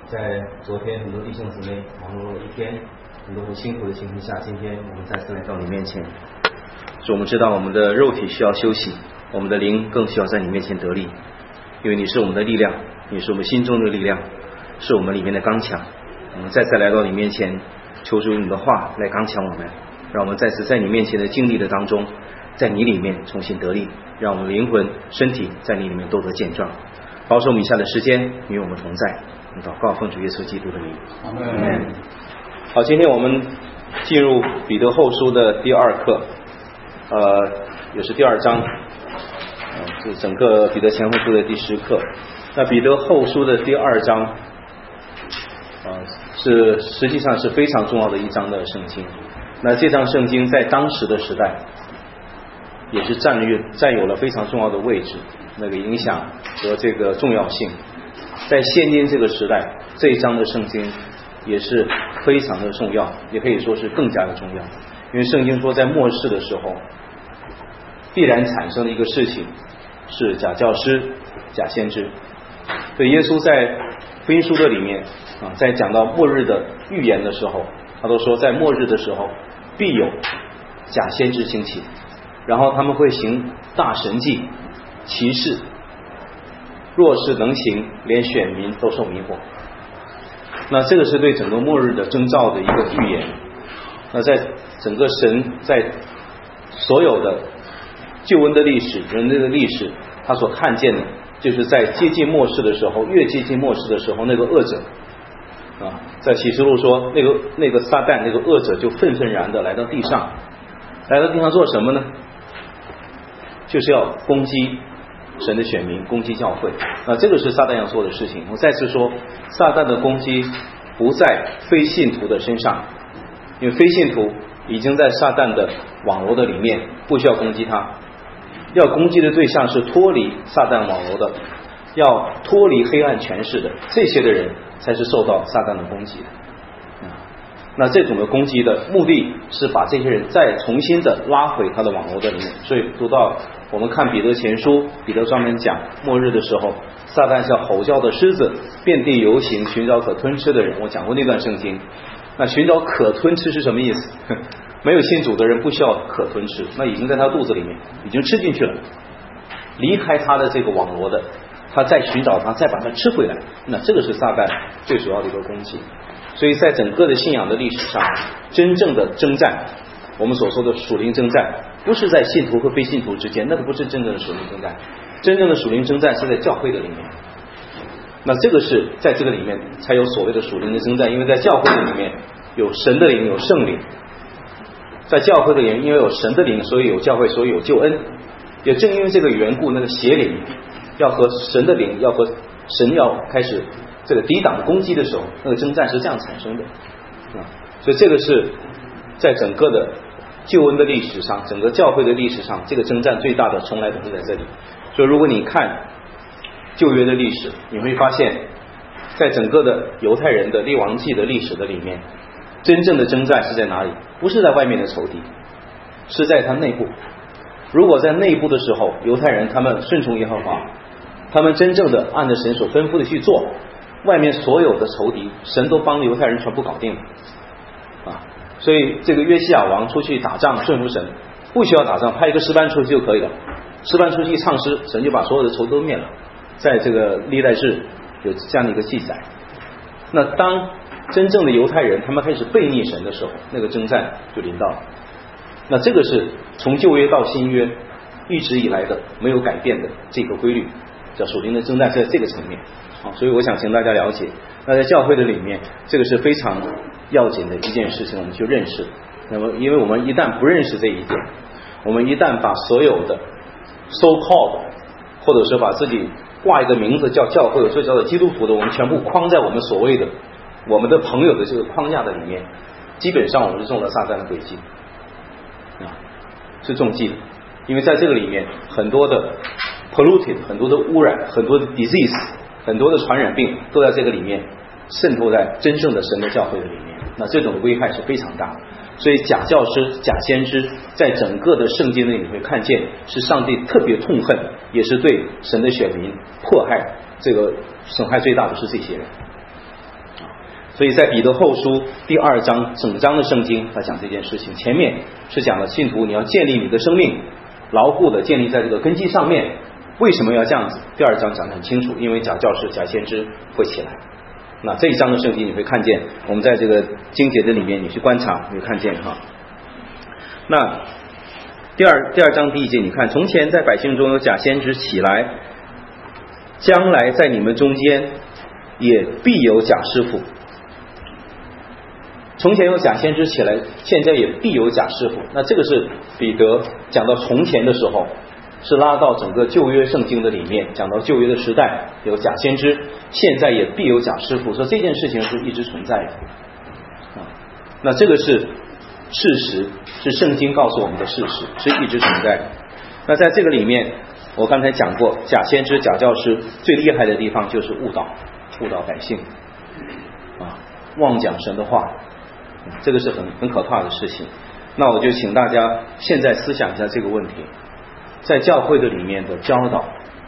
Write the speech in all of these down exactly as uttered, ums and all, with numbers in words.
在昨天很多弟兄姊妹忙碌了一天，很多辛苦的情况下，今天我们再次来到你面前。是我们知道我们的肉体需要休息，我们的灵更需要在你面前得力，因为你是我们的力量，你是我们心中的力量，是我们里面的刚强。我们再次来到你面前，求主用你的话来刚强我们，让我们再次在你面前的经历的当中，在你里面重新得力，让我们灵魂身体在你里面都得健壮。保守我们以下的时间与我们同在，祷告奉主耶稣基督的名。 阿们。 好，今天我们进入彼得后书的第二课，呃，也是第二章，呃，是整个彼得前后书的第十课。那彼得后书的第二章，呃，是实际上是非常重要的一章的圣经。那这章圣经在当时的时代，也是占有占有了非常重要的位置，那个影响和这个重要性。在现今这个时代，这一章的圣经也是非常的重要，也可以说是更加的重要。因为圣经说在末世的时候必然产生的一个事情是假教师、假先知。所以耶稣在福音书的里面啊，在讲到末日的预言的时候，他都说在末日的时候必有假先知兴起，然后他们会行大神迹奇事，若是能行，连选民都受迷惑。那这个是对整个末日的征兆的一个预言。那在整个神在所有的救恩的历史、人类的历史，他所看见的就是在接近末世的时候，越接近末世的时候，那个恶者啊，在启示录说那个那个撒旦那个恶者就愤愤然的来到地上，来到地上做什么呢？就是要攻击神的选民，攻击教会。那这个是撒旦要做的事情。我再次说，撒旦的攻击不在非信徒的身上，因为非信徒已经在撒旦的网罗的里面，不需要攻击他。要攻击的对象是脱离撒旦网罗的，要脱离黑暗权势的，这些的人才是受到撒旦的攻击的。那这种的攻击的目的是把这些人再重新的拉回他的网罗的里面。所以读到我们看彼得前书，彼得上面讲末日的时候，撒旦像吼叫的狮子，遍地游行，寻找可吞吃的人。我讲过那段圣经。那寻找可吞吃是什么意思？没有信主的人不需要可吞吃，那已经在他肚子里面已经吃进去了，离开他的这个网罗的，他再寻找他，再把他吃回来。那这个是撒旦最主要的一个攻击。所以在整个的信仰的历史上，真正的征战，我们所说的属灵征战，不是在信徒和非信徒之间，那个不是真正的属灵征战。真正的属灵征战是在教会的里面。那这个是在这个里面才有所谓的属灵的征战，因为在教会的里面有神的灵，有圣灵。在教会的里面，因为有神的灵，所以有教会，所以有救恩。也正因为这个缘故，那个邪灵要和神的灵，要和神要开始这个抵挡攻击的时候，那个征战是这样产生的啊。所以这个是在整个的救恩的历史上，整个教会的历史上，这个征战最大的从来都是在这里。所以如果你看旧约的历史，你会发现在整个的犹太人的列王记的历史的里面，真正的征战是在哪里？不是在外面的仇敌，是在他内部。如果在内部的时候，犹太人他们顺从耶和华，他们真正的按着神所吩咐的去做，外面所有的仇敌，神都帮犹太人全部搞定了啊！所以这个约西亚王出去打仗顺服神，不需要打仗，派一个诗班出去就可以了。诗班出去一唱诗，神就把所有的仇都灭了。在这个历代志有这样的一个记载。那当真正的犹太人他们开始背逆神的时候，那个征战就临到了。那这个是从旧约到新约一直以来的没有改变的这个规律，叫属灵的征战是在这个层面啊。所以我想请大家了解，那在教会的里面，这个是非常要紧的一件事情，我们去认识。那么因为我们一旦不认识这一点，我们一旦把所有的 so called 或者是把自己挂一个名字叫教会，或者叫做基督徒的，我们全部框在我们所谓的我们的朋友的这个框架的里面，基本上我们是中了撒旦的诡计啊，是中计的。因为在这个里面很多的 polluted， 很多的污染，很多的 disease， 很多的传染病都在这个里面渗透在真正的神的教会的里面，那这种危害是非常大的。所以假教师、假先知在整个的圣经里你会看见是上帝特别痛恨，也是对神的选民迫害，这个损害最大的是这些人所以在彼得后书第二章整章的圣经，他讲这件事情，前面是讲了信徒你要建立你的生命，牢固的建立在这个根基上面。为什么要这样子？第二章讲得很清楚，因为假教师、假先知会起来。那这一章的圣经你会看见，我们在这个经节的里面你去观察，你会看见哈。那第二第二章第一节，你看，从前在百姓中有假先知起来，将来在你们中间也必有假师傅。从前有假先知起来，现在也必有假师傅。那这个是彼得讲到从前的时候，是拉到整个旧约圣经的里面，讲到旧约的时代有假先知，现在也必有假师傅，说这件事情是一直存在的啊。那这个是事实，是圣经告诉我们的事实，是一直存在的。那在这个里面，我刚才讲过，假先知、假教师最厉害的地方就是误导，误导百姓啊，妄讲神的话，这个是很很可怕的事情。那我就请大家现在思想一下这个问题，在教会的里面的教导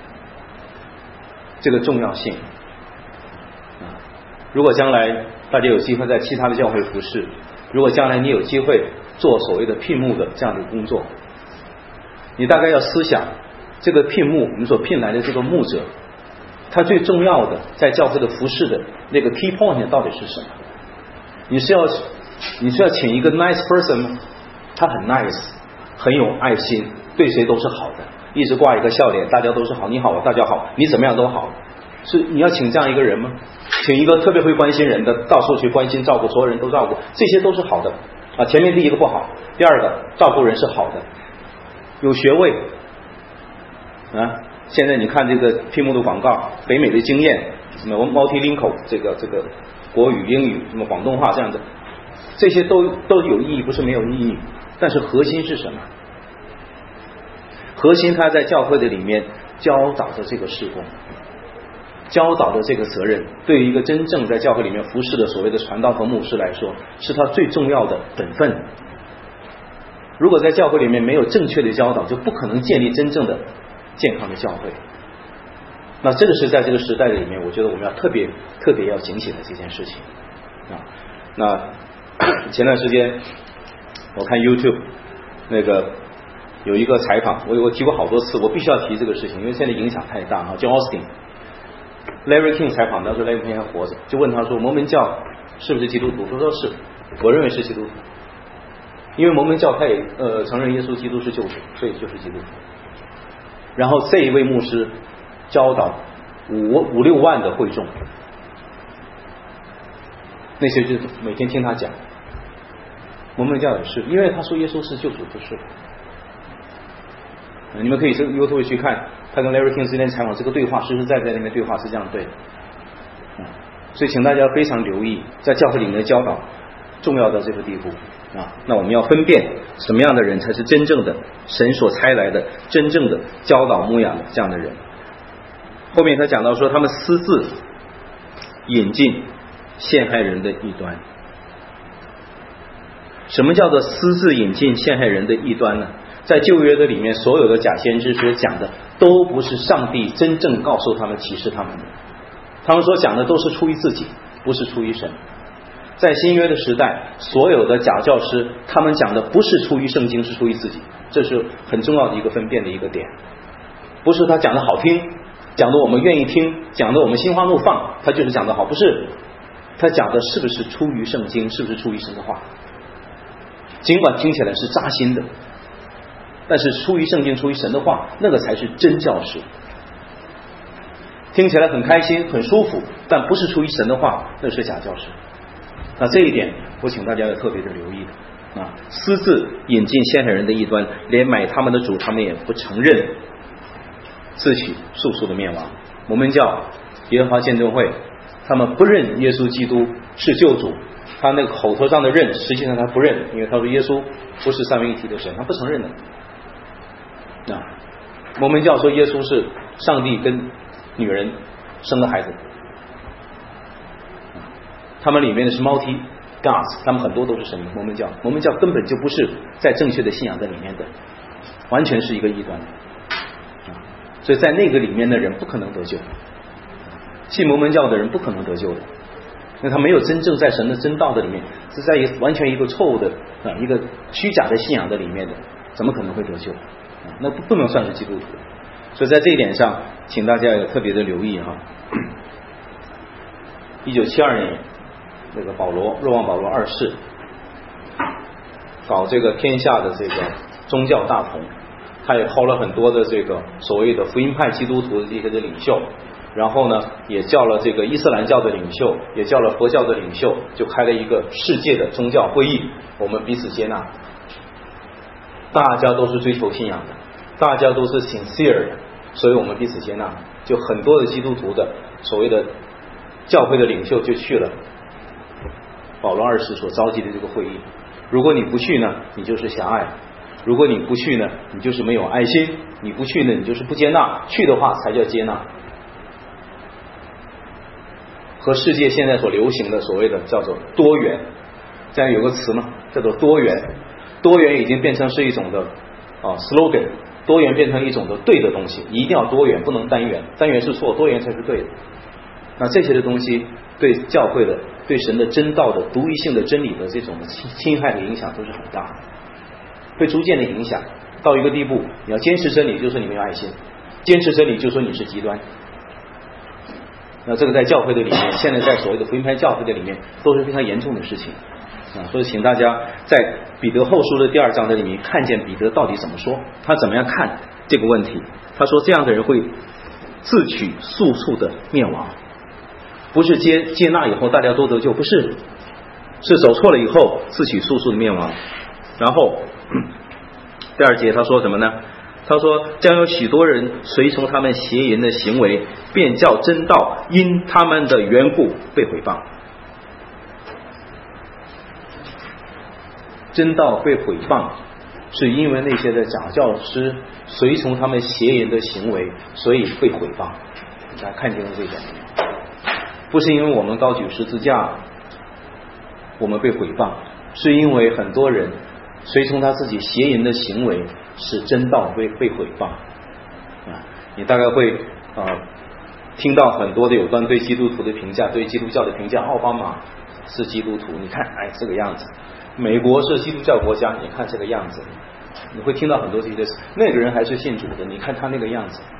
这个重要性啊。如果将来大家有机会在其他的教会服侍，如果将来你有机会做所谓的聘牧的这样的工作，你大概要思想这个聘牧，我们所聘来的这个牧者，他最重要的在教会的服侍的那个 key point 到底是什么？你是要你是要请一个 nice person 吗？他很 nice， 很有爱心，对谁都是好的，一直挂一个笑脸，大家都是好，你好大家好，你怎么样都好。是你要请这样一个人吗？请一个特别会关心人的，到处去关心照顾，所有人都照顾，这些都是好的啊。前面第一个不好，第二个照顾人是好的，有学位啊。现在你看这个屏幕的广告，北美的经验，什么 multilingual 这个这个国语、英语、什么广东话这样子，这些都都有意义，不是没有意义。但是核心是什么？核心他在教会的里面教导的这个事工，教导的这个责任，对于一个真正在教会里面服侍的所谓的传道和牧师来说，是他最重要的本分。如果在教会里面没有正确的教导，就不可能建立真正的健康的教会。那这个是在这个时代的里面，我觉得我们要特别特别要警醒的这件事情啊。那前段时间我看 YouTube 那个有一个采访，我我提过好多次，我必须要提这个事情，因为现在影响太大啊。John Austin、Larry King 采访，当时 Larry King 还活着，就问他说摩门教是不是基督徒？他说是，我认为是基督徒，因为摩门教他也呃承认耶稣基督是救主，所以就是基督徒。然后这一位牧师教导五五六万的会众，那些就每天听他讲。摩门教也是，因为他说耶稣是救主就是。你们可以上 YouTube 去看他跟 Larry King 之间采访这个对话，实实在在那边对话是这样对的。所以请大家非常留意在教会里面的教导重要到这个地步啊。那我们要分辨什么样的人才是真正的神所差来的真正的教导牧养的这样的人。后面他讲到说他们私自引进陷害人的异端。什么叫做私自引进陷害人的异端呢？在旧约的里面，所有的假先知所讲的都不是上帝真正告诉他们启示他们的，他们所讲的都是出于自己，不是出于神。在新约的时代，所有的假教师他们讲的不是出于圣经，是出于自己，这是很重要的一个分辨的一个点。不是他讲的好听，讲的我们愿意听，讲的我们心花怒放，他就是讲的好，不是他讲的是不是出于圣经，是不是出于神的话。尽管听起来是扎心的，但是出于圣经出于神的话，那个才是真教师。听起来很开心很舒服，但不是出于神的话，那是假教师。那这一点我请大家要特别的留意的啊，私自引进陷害人的异端，连买他们的主他们也不承认，自取速速的灭亡。摩门教、耶和华见证会，他们不认耶稣基督是救主，他那个口头上的认，实际上他不认，因为他说耶稣不是三位一体的神，他不承认的。啊，摩门教说耶稣是上帝跟女人生的孩子，他们里面的是 multi gods， 他们很多都是神。摩门教，摩门教根本就不是在正确的信仰在里面的，完全是一个异端。所以在那个里面的人不可能得救，信摩门教的人不可能得救的。 那他没有真正在神的真道的里面，是在一个完全一个错误的啊一个虚假的信仰的里面的，怎么可能会得救？啊、那不能算是基督徒。所以在这一点上，请大家要特别的留意哈。一九七二年，那个保罗，若望保罗二世，搞这个天下的这个宗教大同，他也抛了很多的这个所谓的福音派基督徒的这些的领袖，然后呢，也叫了这个伊斯兰教的领袖，也叫了佛教的领袖，就开了一个世界的宗教会议，我们彼此接纳，大家都是追求信仰的，大家都是 sincere 的，所以我们彼此接纳。就很多的基督徒的所谓的教会的领袖就去了保罗二世所召集的这个会议。如果你不去呢，你就是狭隘；如果你不去呢，你就是没有爱心；你不去呢，你就是不接纳。去的话才叫接纳。和世界现在所流行的所谓的叫做多元，这样有个词嘛，叫做多元。多元已经变成是一种的啊 slogan， 多元变成一种的对的东西，一定要多元，不能单元，单元是错，多元才是对的。那这些的东西对教会的、对神的真道的独一性的真理的这种侵害的影响都是很大的，会逐渐的影响到一个地步，你要坚持真理就说你没有爱心，坚持真理就说你是极端。那这个在教会的里面，现在在所谓的福音派教会的里面都是非常严重的事情啊。所以请大家在彼得后书的第二章的里面看见彼得到底怎么说，他怎么样看这个问题。他说这样的人会自取速速的灭亡，不是接接纳以后大家都得救，不是，是走错了以后自取速速的灭亡。然后第二节他说什么呢？他说将有许多人随从他们邪淫的行为，便叫真道因他们的缘故被毁谤。真道被毁谤是因为那些的假教师随从他们邪淫的行为，所以被毁谤。大家看清楚这一点，不是因为我们高举十字架我们被毁谤，是因为很多人随从他自己邪淫的行为，使真道被被毁谤啊！你大概会啊、呃、听到很多的有关对基督徒的评价，对基督教的评价。奥巴马是基督徒，你看，哎，这个样子；美国是基督教国家，你看这个样子。你会听到很多这些，那个人还是信主的，你看他那个样子。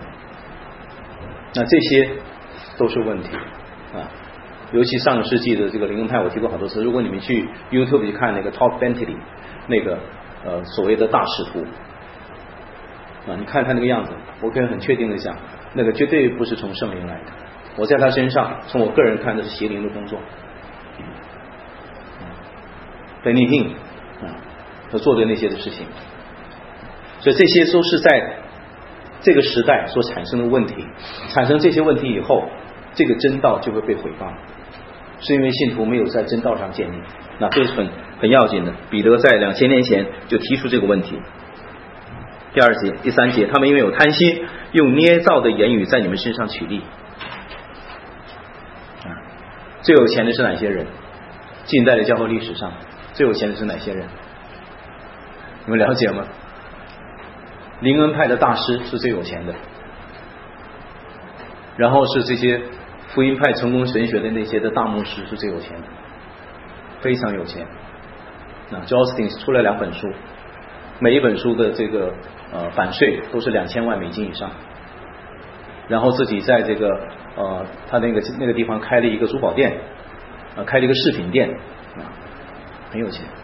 那这些都是问题啊！尤其上个世纪的这个灵恩派，我提过好多次。如果你们去 YouTube 去看那个 Todd Bentley 那个呃所谓的大使徒啊，你看他那个样子，我可以很确定的讲，那个绝对不是从圣灵来的。我在他身上，从我个人看的是邪灵的工作。Benny Hinn 啊，他做的那些的事情，所以这些都是在这个时代所产生的问题。产生这些问题以后，这个真道就会被毁谤，是因为信徒没有在真道上建立。那这是很很要紧的。彼得在两千年前就提出这个问题。第二节、第三节，他们因为有贪心，用捏造的言语在你们身上取利。啊，最有钱的是哪些人？近代的教会历史上最有钱的是哪些人？你们了解吗？灵恩派的大师是最有钱的，然后是这些福音派成功神学的那些的大牧师是最有钱的，非常有钱。那 Justin 出了两本书，每一本书的这个呃版税都是两千万美金以上，然后自己在这个呃他那个那个地方开了一个珠宝店，呃开了一个饰品店，啊，很有钱。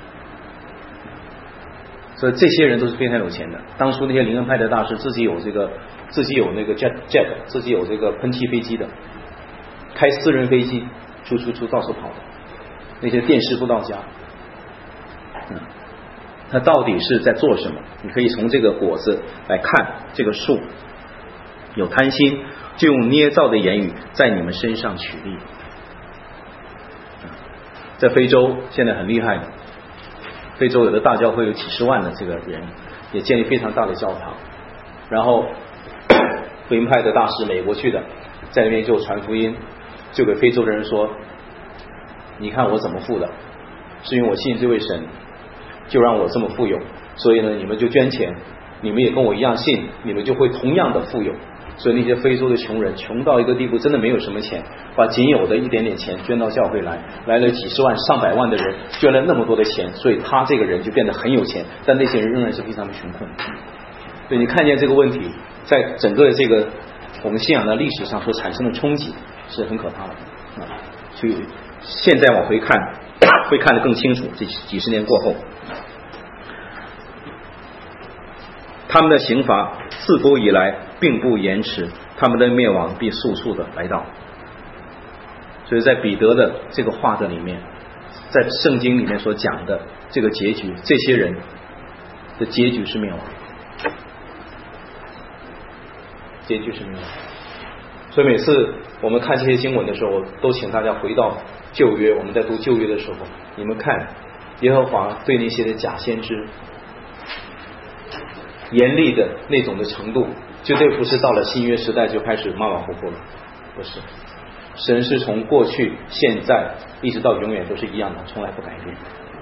所以这些人都是非常有钱的。当初那些灵恩派的大师自己有这个自己有那个 jet jet 自己有这个喷气飞机的，开私人飞机出出出到处跑的，那些电视布道家，嗯，他到底是在做什么？你可以从这个果子来看这个树。有贪心，就用捏造的言语在你们身上取利。在非洲现在很厉害的，非洲有的大教会有几十万的这个人，也建立非常大的教堂。然后福音派的大使美国去的，在那边就传福音，就给非洲的人说，你看我怎么富的，是因为我信这位神，就让我这么富有，所以呢你们就捐钱，你们也跟我一样信，你们就会同样的富有。 所以那些非洲的穷人穷到一个地步，真的没有什么钱，把仅有的一点点钱捐到教会来，来了几十万上百万的人捐了那么多的钱，所以他这个人就变得很有钱，但那些人仍然是非常的穷困。所以你看见这个问题在整个这个我们信仰的历史上所产生的冲击是很可怕的啊！所以现在往回看会看得更清楚，这几十年过后他们的刑罚自古以来并不延迟，他们的灭亡必速速的来到。所以在彼得的这个话的里面，在圣经里面所讲的这个结局，这些人的结局是灭亡，结局是灭亡。所以每次我们看这些经文的时候，都请大家回到旧约，我们在读旧约的时候，你们看耶和华对那些的假先知严厉的那种的程度，绝对不是到了新约时代就开始马马虎虎了，不是。神是从过去现在一直到永远都是一样的，从来不改变。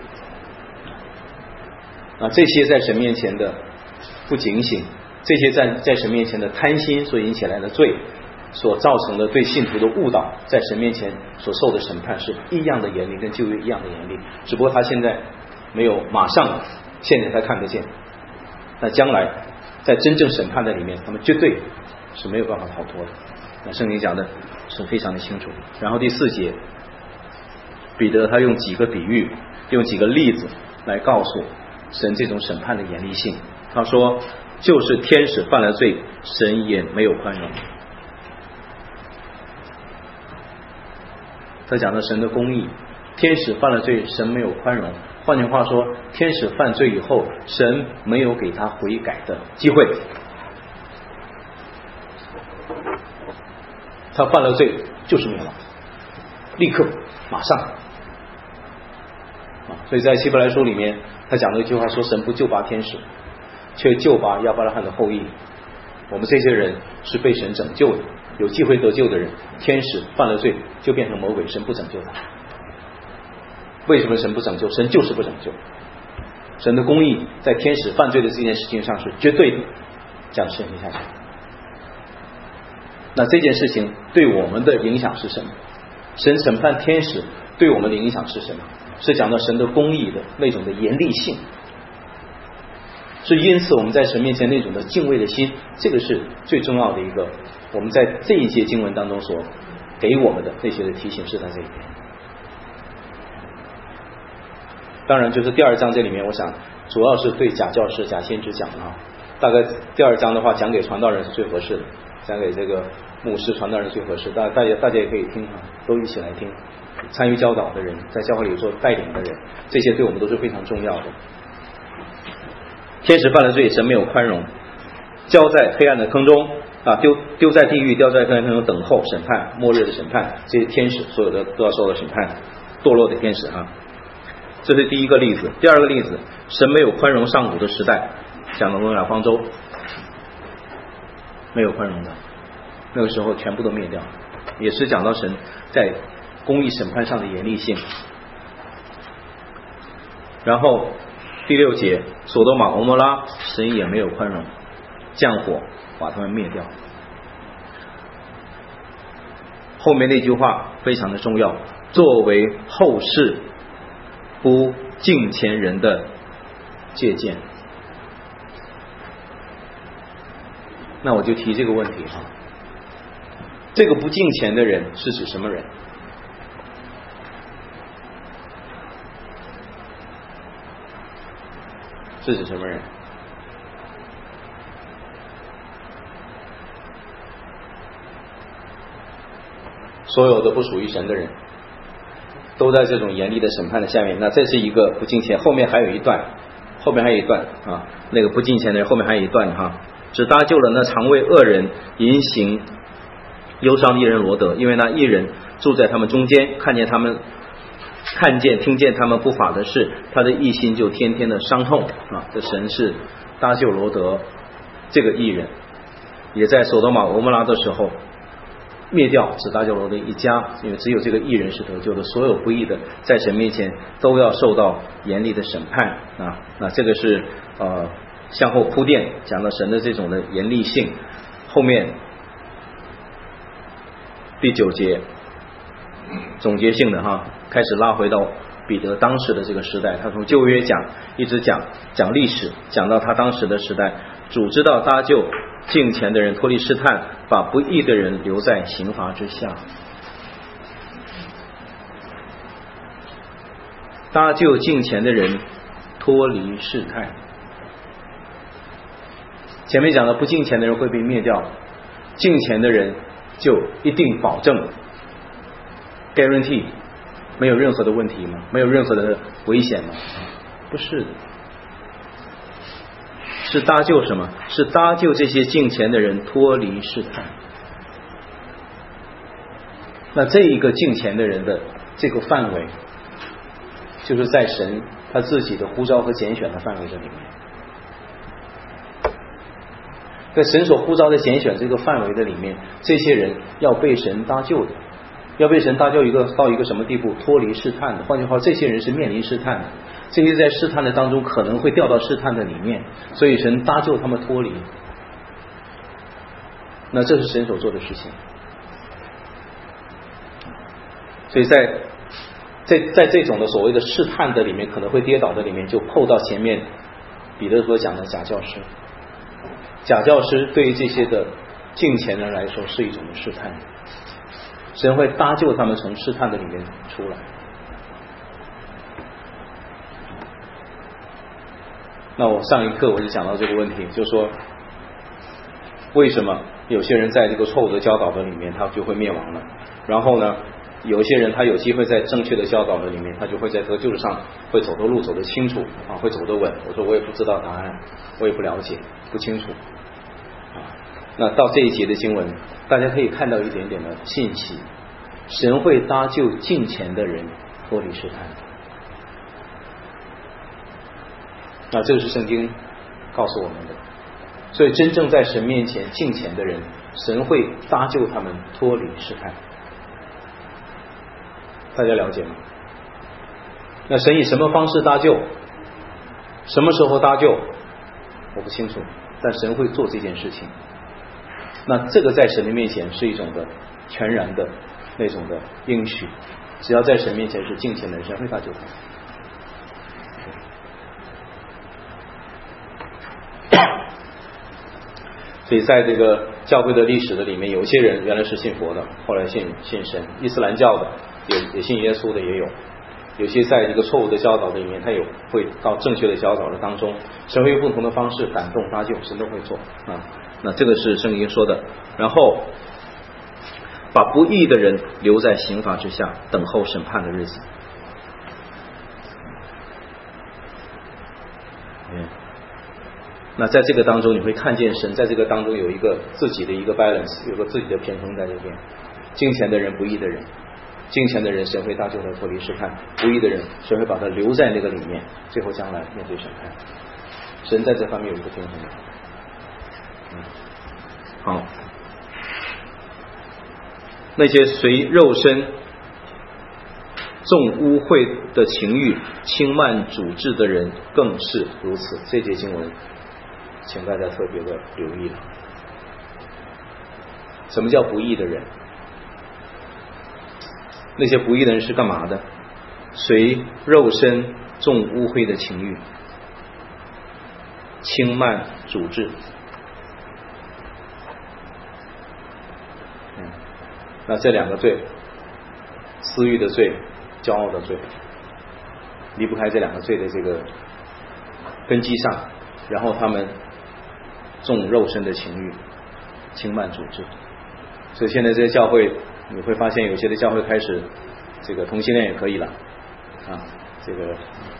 啊，这些在神面前的不警醒，这些在在神面前的贪心所引起来的罪，所造成的对信徒的误导，在神面前所受的审判是一样的严厉，跟旧约一样的严厉，只不过他现在没有马上现在才看得见，那将来在真正审判的里面，他们绝对是没有办法逃脱的。那圣经讲的是非常的清楚。然后第四节，彼得他用几个比喻，用几个例子来告诉神这种审判的严厉性。他说，就是天使犯了罪，神也没有宽容。他讲的神的公义，天使犯了罪，神没有宽容。换句话说，天使犯罪以后，神没有给他悔改的机会。他犯了罪就是灭亡，立刻马上啊！所以在希伯来书里面，他讲了一句话说，神不救拔天使，却救拔亚伯拉罕的后裔。我们这些人是被神拯救的，有机会得救的人，天使犯了罪就变成魔鬼，神不拯救他。为什么神不拯救？神就是不拯救。神的公义在天使犯罪的这件事情上是绝对的这样实行下去。那这件事情对我们的影响是什么？神审判天使对我们的影响是什么？是讲到神的公义的那种的严厉性，是因此我们在神面前那种的敬畏的心，这个是最重要的一个，我们在这一节经文当中所给我们的那些的提醒是在这一边。当然就是第二章这里面，我想主要是对假教师假先知讲的啊，大概第二章的话讲给传道人是最合适的，讲给这个牧师传道人最合适，大大家大家也可以听啊，都一起来听。参与教导的人，在教会里做带领的人，这些对我们都是非常重要的。天使犯了罪，神没有宽容，交在黑暗的坑中啊，丢丢在地狱，掉在黑暗坑中等候审判，末日的审判，这些天使所有的都要受到审判，堕落的天使啊，这是第一个例子。第二个例子，神没有宽容上古的时代，讲了诺亚方舟，没有宽容的，那个时候全部都灭掉，也是讲到神在公义审判上的严厉性。然后第六节，索多玛蛾摩拉，神也没有宽容，降火把他们灭掉。后面那句话非常的重要，作为后世不敬虔人的借鉴。那我就提这个问题啊，这个不敬虔的人是指什么人？是指什么人？所有的不属于神的人都在这种严厉的审判的下面。那这是一个不敬虔，后面还有一段，后面还有一段啊，那个不敬虔的人后面还有一段哈，只搭救了那常为恶人淫行忧伤的义人罗德，因为那义人住在他们中间，看见他们看见听见他们不法的事，他的义心就天天的伤痛啊。这神是搭救罗德这个义人，也在索多玛蛾摩拉的时候灭掉只搭救罗德一家，因为只有这个义人是得救的，所有不义的在神面前都要受到严厉的审判啊。那这个是呃向后铺垫，讲到神的这种的严厉性。后面第九节总结性的哈，开始拉回到彼得当时的这个时代，他从旧约讲一直讲讲历史，讲到他当时的时代，主知道搭救敬虔的人脱离试探，把不义的人留在刑罚之下。搭救敬虔的人脱离试探，前面讲的不敬虔的人会被灭掉，敬虔的人就一定保证 guarantee 没有任何的问题吗？没有任何的危险吗？不是的，是搭救什么？是搭救这些敬虔的人脱离试探。那这一个敬虔的人的这个范围，就是在神他自己的呼召和拣选的范围这里面，在神所呼召的拣选这个范围的里面，这些人要被神搭救的，要被神搭救一个到一个什么地步？脱离试探的。换句话，这些人是面临试探的，这些在试探的当中可能会掉到试探的里面，所以神搭救他们脱离。那这是神所做的事情。所以在在在这种的所谓的试探的里面，可能会跌倒的里面，就扣到前面彼得所讲的假教师。假教师对于这些的敬虔人来说是一种的试探，神会搭救他们从试探的里面出来。那我上一课我就讲到这个问题，就是说为什么有些人在这个错误的教导的里面他就会灭亡了，然后呢有一些人他有机会在正确的教导的里面，他就会在得救上会走的路走得清楚啊，会走得稳。我说我也不知道答案，我也不了解，不清楚啊。那到这一节的经文，大家可以看到一点点的信息，神会搭救敬虔的人脱离试探。那这个是圣经告诉我们的，所以真正在神面前敬虔的人，神会搭救他们脱离试探。大家了解吗？那神以什么方式搭救？什么时候搭救？我不清楚，但神会做这件事情。那这个在神的面前是一种的全然的那种的应许，只要在神面前是敬虔的人，神会搭救他。所以在这个教会的历史的里面，有些人原来是信佛的，后来信信神，伊斯兰教的也也信耶稣的也有，有些在这个错误的教导的里面，他有会到正确的教导的当中，神会用不同的方式感动搭救，神都会做啊。那这个是圣经说的。然后把不义的人留在刑罚之下，等候审判的日子。嗯。那在这个当中，你会看见神在这个当中有一个自己的一个 balance， 有个自己的平衡在这边。敬虔的人，不义的人，敬虔的人神会搭救他脱离试探，不义的人神会把他留在那个里面，最后将来面对审判。神在这方面有一个平衡。嗯，好。那些随肉身纵污秽的情欲轻慢主治的人更是如此。这节经文请大家特别的留意了。什么叫不义的人？那些不义的人是干嘛的？随肉身纵污秽的情欲轻慢主治。嗯，那这两个罪，私欲的罪，骄傲的罪，离不开这两个罪的这个根基上，然后他们纵肉身的情欲轻慢主治。所以现在这些教会你会发现有些的教会开始这个同性恋也可以了啊，这个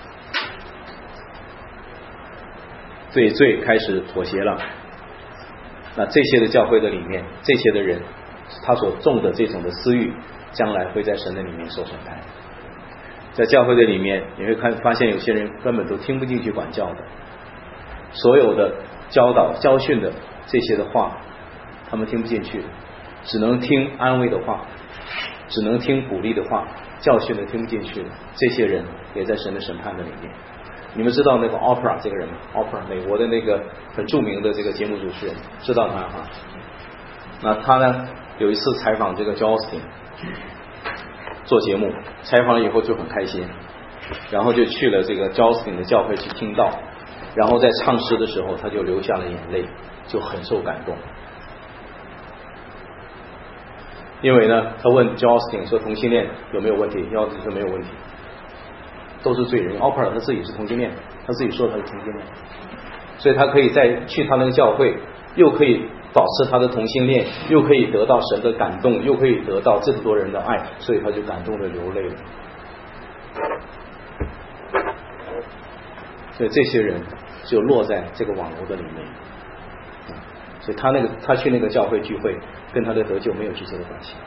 对罪开始妥协了。那这些的教会的里面，这些的人他所种的这种的私欲将来会在神的里面受审判。在教会的里面你会看发现有些人根本都听不进去管教的，所有的教导教训的这些的话他们听不进去，只能听安慰的话，只能听鼓励的话，教训的听不进去的，这些人也在神的审判的里面。你们知道那个 Oprah 这个人吗？ Oprah 美国的那个很著名的这个节目主持人，知道他哈？那他呢有一次采访这个 Joel Osteen 做节目，采访了以后就很开心，然后就去了这个 Joel Osteen 的教会去听道，然后在唱诗的时候他就流下了眼泪，就很受感动。因为呢，他问 Joel Osteen 说同性恋有没有问题， Joel Osteen 说没有问题，都是罪人。奥普尔他自己是同性恋，他自己说他是同性恋，所以他可以在去他那个教会，又可以保持他的同性恋，又可以得到神的感动，又可以得到这么多人的爱，所以他就感动的流泪了。所以这些人就落在这个网络的里面，所以他那个他去那个教会聚会，跟他的得救没有直接的关系。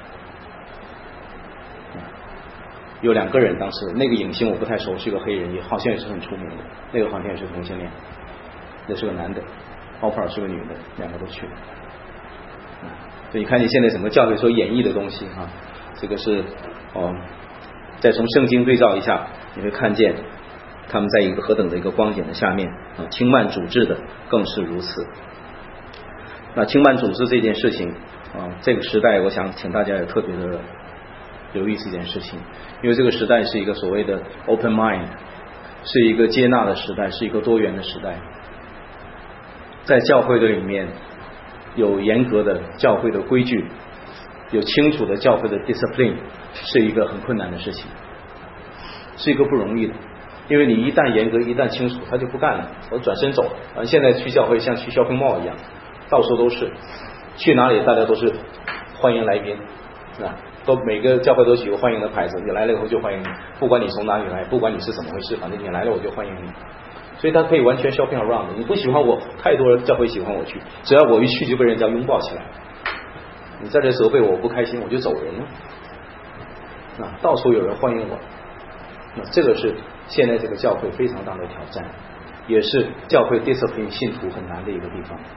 有两个人，当时那个影星我不太熟，是个黑人，也好像也是很出名的，那个好像也是同性恋，那是个男的，奥普尔是个女的，两个都去了。所以你看你现在整个教会所演绎的东西啊，这个是哦，再从圣经对照一下，你会看见他们在一个何等的一个光景的下面啊，轻慢主治的更是如此。那轻慢主治这件事情啊，这个时代我想请大家也特别的留意这件事情，因为这个时代是一个所谓的 open mind， 是一个接纳的时代，是一个多元的时代。在教会的里面有严格的教会的规矩，有清楚的教会的 discipline， 是一个很困难的事情，是一个不容易的。因为你一旦严格一旦清楚，他就不干了，我转身走了。现在去教会像去 shopping mall 一样，到处都是，去哪里大家都是欢迎来宾，是吧？都每个教会都有欢迎的牌子，你来了以后就欢迎你，不管你从哪里来，不管你是怎么回事，反正你来了我就欢迎你。所以他可以完全 shopping around， 你不喜欢我，太多人教会喜欢我去，只要我一去就被人家拥抱起来，你在这责备我，我不开心我就走人了。那到处有人欢迎我，那这个是现在这个教会非常大的挑战，也是教会 discipline 信徒很难的一个地方，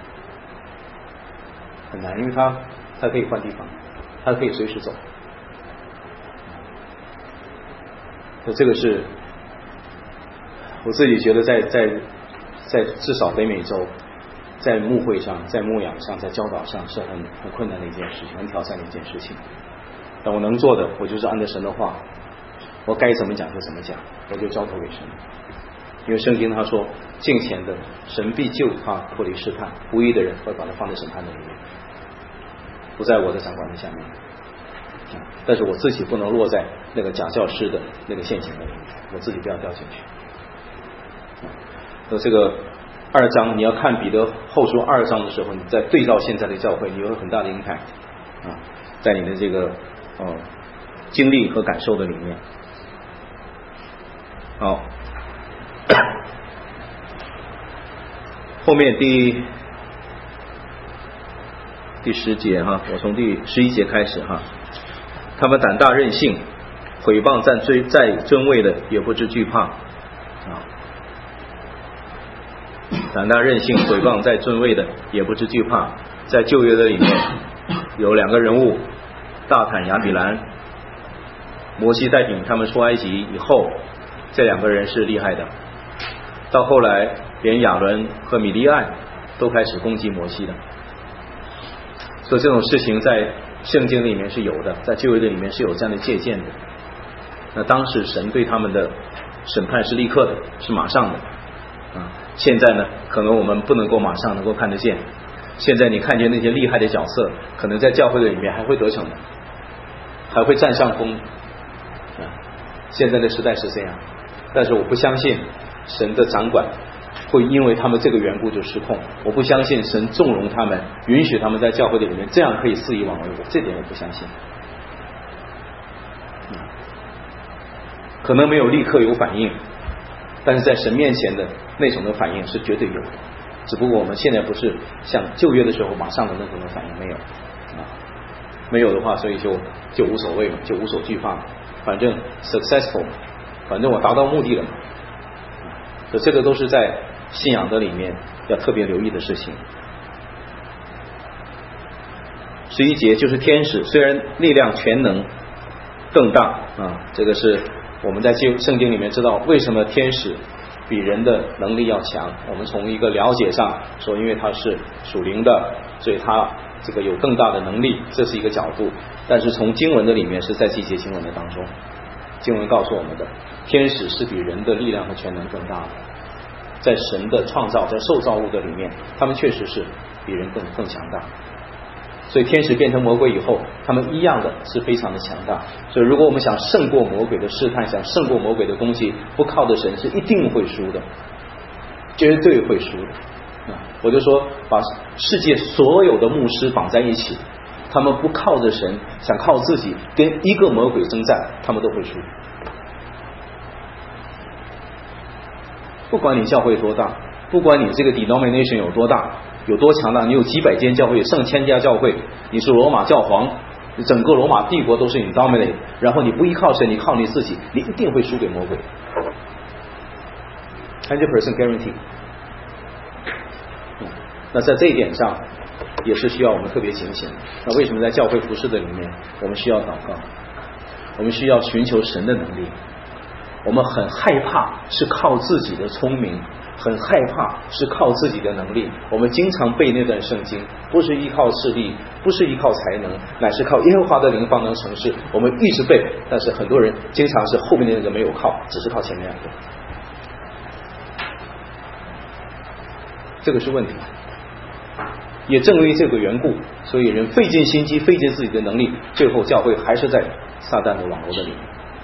很难，因为他他可以换地方，他可以随时走。那这个是我自己觉得在在在至少北美洲，在牧会上，在牧养上，在教导上是很很困难的一件事情，很挑战的一件事情。但我能做的，我就是按照神的话，我该怎么讲就怎么讲，我就交托给神。因为圣经他说，敬虔的神必救他脱离试探，不义的人会把他放在审判的里面，不在我的掌管的下面。但是我自己不能落在那个假教师的那个陷阱的里面，我自己不要掉进去。那这个二章你要看彼得后书二章的时候，你在对照现在的教会，你有很大的影响啊，在你的这个哦经历和感受的里面。好，后面第第十节哈，我从第十一节开始哈。他们胆大任性，毁谤在尊在尊位的，也不知惧怕啊。胆大任性，毁谤在尊位的，也不知惧怕。在旧约的里面有两个人物，大坦亚比兰，摩西带领他们出埃及以后，这两个人是厉害的。到后来，连亚伦和米利暗都开始攻击摩西的。所以这种事情在圣经里面是有的，在旧约的里面是有这样的借鉴的。那当时神对他们的审判是立刻的，是马上的啊。现在呢，可能我们不能够马上能够看得见。现在你看见那些厉害的角色，可能在教会的里面还会得逞的，还会占上风啊。现在的时代是这样，但是我不相信神的掌管会因为他们这个缘故就失控。我不相信神纵容他们，允许他们在教会的里面这样可以肆意妄为，我这点我不相信。可能没有立刻有反应，但是在神面前的那种的反应是绝对有的，只不过我们现在不是像旧约的时候马上的那种的反应没有啊，没有的话，所以就就无所谓嘛，就无所惧怕，反正 successful， 反正我达到目的了嘛。所以这个都是在信仰的里面要特别留意的事情。十一节就是天使，虽然力量全能更大啊，这个是我们在圣经里面知道为什么天使比人的能力要强。我们从一个了解上说，因为他是属灵的，所以他这个有更大的能力，这是一个角度。但是从经文的里面，是在这节经文的当中，经文告诉我们的，天使是比人的力量和权能更大的，在神的创造，在受造物的里面，他们确实是比人更更强大。所以天使变成魔鬼以后，他们一样的是非常的强大。所以如果我们想胜过魔鬼的试探，想胜过魔鬼的攻击，不靠着神是一定会输的，绝对会输的。我就说把世界所有的牧师绑在一起，他们不靠着神，想靠自己跟一个魔鬼征战，他们都会输。不管你教会多大，不管你这个 denomination 有多大，有多强大，你有几百间教会，有上千家教会，你是罗马教皇，整个罗马帝国都是你 dominate， 然后你不依靠神，你靠你自己，你一定会输给魔鬼， 百分之百 guarantee。 那在这一点上也是需要我们特别警醒。那为什么在教会服事的里面，我们需要祷告，我们需要寻求神的能力。我们很害怕是靠自己的聪明，很害怕是靠自己的能力。我们经常背那段圣经，不是依靠势力，不是依靠才能，乃是靠耶和华的灵方能成事。我们一直背，但是很多人经常是后面的那个没有靠，只是靠前面两个，这个是问题。也正因为这个缘故，所以人费尽心机，费尽自己的能力，最后教会还是在撒旦的网络的里面。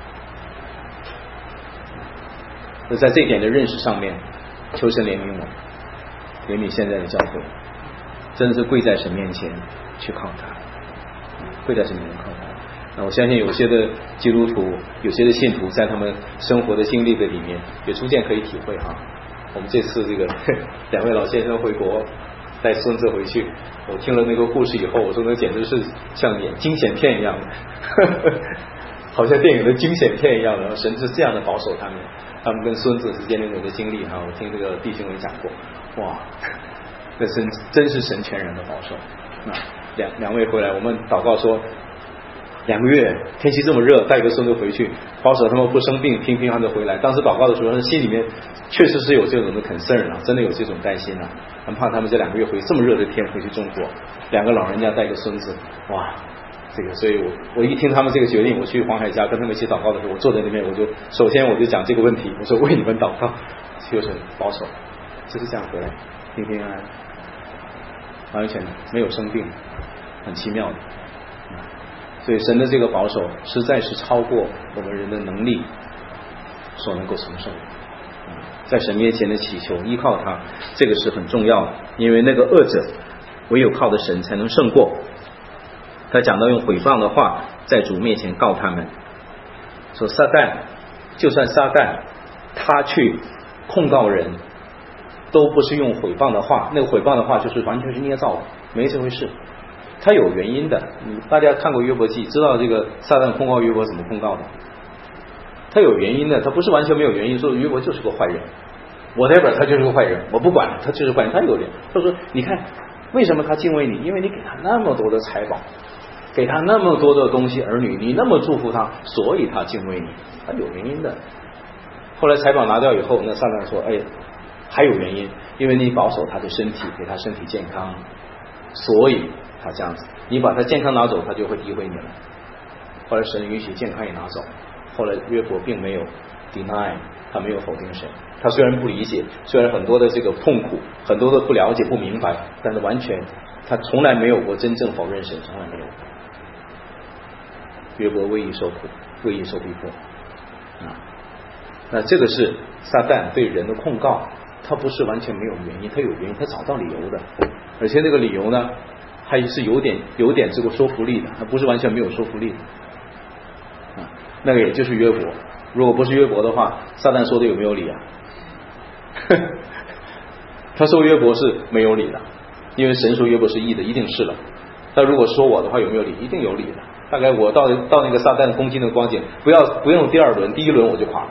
那在这一点的认识上面，求神怜悯我，怜悯现在的教会，真的是跪在神面前去靠他，跪在神面前靠他。那我相信有些的基督徒，有些的信徒，在他们生活的经历的里面，也逐渐可以体会哈。我们这次这个两位老先生回国带孙子回去，我听了那个故事以后，我说那简直是像演惊险片一样的，好像电影的惊险片一样的。神是这样的保守他们，他们跟孙子之间那种的经历哈，我听这个弟兄也讲过，哇，那真真是神全然的保守。那两两位回来，我们祷告说，两个月天气这么热，带一个孙子回去，保守他们不生病，平平安安的回来。当时祷告的时候，心里面确实是有这种的 concern 啊，真的有这种担心啊，很怕他们这两个月回这么热的天回去中国，两个老人家带个孙子，哇，这个，所以我我一听他们这个决定，我去黄海家跟他们一起祷告的时候，我坐在那边，我就首先我就讲这个问题，我说为你们祷告，就是保守，就是这样回来，平平安安，完全没有生病，很奇妙的。所以神的这个保守实在是超过我们人的能力所能够承受的。在神面前的祈求，依靠他，这个是很重要的，因为那个恶者唯有靠着神才能胜过。他讲到用毁谤的话在主面前告他们，说撒旦，就算撒旦他去控告人，都不是用毁谤的话，那个毁谤的话就是完全是捏造的，没这回事。他有原因的，大家看过约伯记，知道这个撒旦控告约伯怎么控告的，他有原因的，他不是完全没有原因，说约伯就是个坏人，whatever，他就是个坏人，我不管他就是坏人，他有点，他说你看为什么他敬畏你，因为你给他那么多的财宝，给他那么多的东西儿女，你那么祝福他，所以他敬畏你，他有原因的。后来财宝拿掉以后，那撒旦说哎，还有原因，因为你保守他的身体，给他身体健康，所以他这样子，你把他健康拿走，他就会诋毁你了。后来神允许健康也拿走，后来约伯并没有 deny， 他没有否定神，他虽然不理解，虽然很多的这个痛苦，很多的不了解不明白，但是完全他从来没有过真正否认神，从来没有。约伯为义受苦，为义受逼迫啊，那这个是撒旦对人的控告，他不是完全没有原因，他有原因，他找到理由的，而且那个理由呢还是有点有点这个说服力的，他不是完全没有说服力的啊。那个也就是约伯，如果不是约伯的话，撒旦说的有没有理啊？他说约伯是没有理的，因为神说约伯是义的，一定是了。但如果说我的话有没有理？一定有理的。大概我到到那个撒旦攻击的光景，不要不用第二轮，第一轮我就垮了。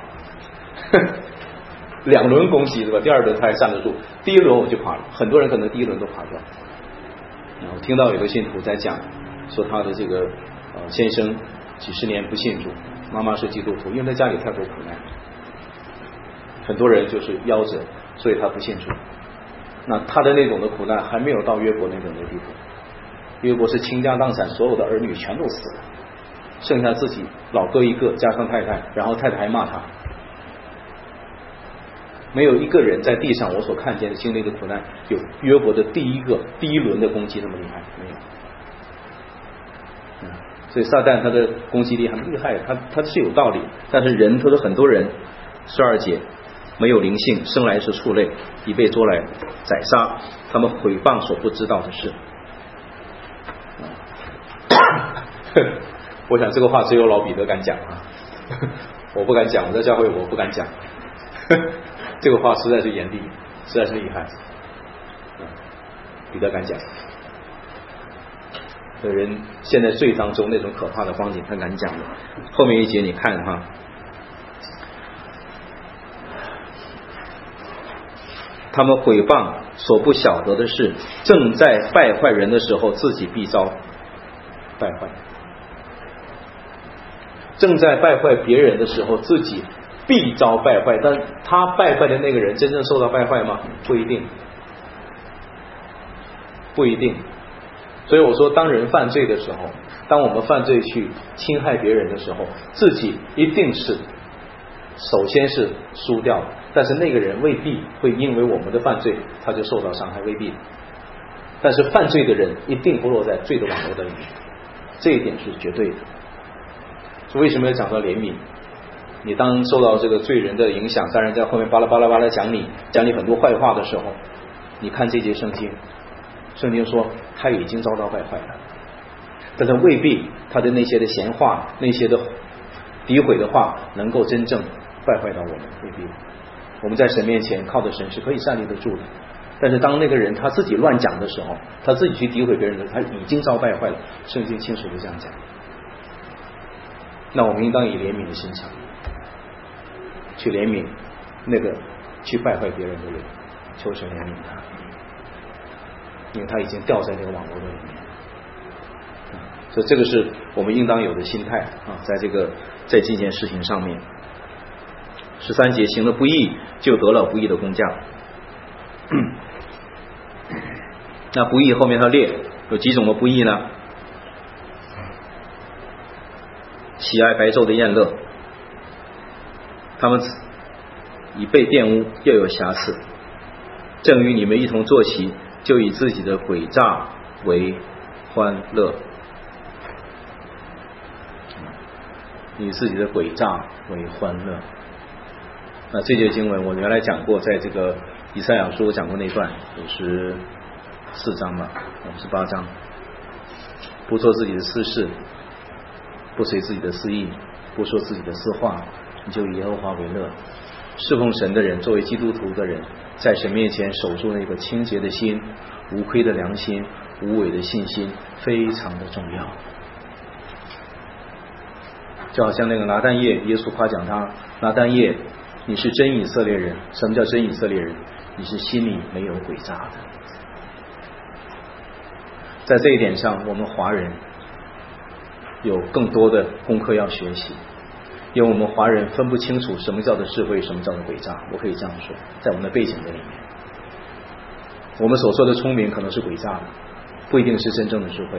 两轮攻击对吧？第二轮他还站得住，第一轮我就垮了。很多人可能第一轮都垮掉。我听到有个信徒在讲，说他的这个呃先生几十年不信主，妈妈是基督徒，因为他家里太多苦难。 很多人就是夭折，所以他不信主。那他的那种的苦难还没有到约伯那种的地步。约伯是倾家荡产，所有的儿女全都死了，剩下自己老哥一个加上太太，然后太太还骂他。没有一个人在地上我所看见的经历的苦难有约伯的第一个第一轮的攻击那么厉害，没有。嗯，所以撒旦他的攻击力很厉害，他他是有道理，但是人他说很多人十二节没有灵性，生来是畜类，已被捉来宰杀，他们毁谤所不知道的事。我想这个话只有老彼得敢讲啊，我不敢讲，我在教会我不敢讲。这个话实在是严厉，实在是厉害。彼得敢讲，这人现在罪当中那种可怕的光景，他敢讲的。后面一节你看哈，他们毁谤所不晓得的事，正在败坏人的时候，自己必遭败坏。正在败坏别人的时候，自己必遭败坏。但他败坏的那个人真正受到败坏吗？不一定，不一定。所以我说，当人犯罪的时候，当我们犯罪去侵害别人的时候，自己一定是首先是输掉的，但是那个人未必会因为我们的犯罪他就受到伤害，未必。但是犯罪的人一定不落在罪的网络的里面，这一点是绝对的。为什么要讲到怜悯？你当受到这个罪人的影响，当然在后面巴拉巴拉巴拉讲你讲你很多坏话的时候，你看这节圣经，圣经说他已经遭到败坏了，但是未必他的那些的闲话，那些的诋毁的话能够真正败坏到我们，未必。我们在神面前靠着神是可以站立得住的，但是当那个人他自己乱讲的时候，他自己去诋毁别人的，他已经遭败坏了，圣经清楚的这样讲。那我们应当以怜悯的心肠去怜悯那个去败坏别人的人，求神怜悯他，因为他已经掉在那个网络的里面。所以这个是我们应当有的心态啊，在这个在这件事情上面。十三节，行了不义就得了不义的工价。那不义后面他列有几种的不义呢？喜爱白昼的宴乐，他们已被玷污，又有瑕疵。正与你们一同坐席，就以自己的诡诈为欢乐。以自己的诡诈为欢乐。那这节经文我原来讲过，在这个以赛亚书我讲过那段五十四章嘛，五十八章，不做自己的私事，不随自己的私意，不说自己的私话，你就以耶和华为乐。侍奉神的人，作为基督徒的人，在神面前守住那个清洁的心，无亏的良心，无伪的信心，非常的重要。就好像那个拿但业，耶稣夸奖他，拿但业，你是真以色列人。什么叫真以色列人？你是心里没有诡诈的。在这一点上，我们华人有更多的功课要学习，因为我们华人分不清楚什么叫做智慧，什么叫做诡诈。我可以这样说，在我们的背景的里面，我们所说的聪明可能是诡诈的，不一定是真正的智慧。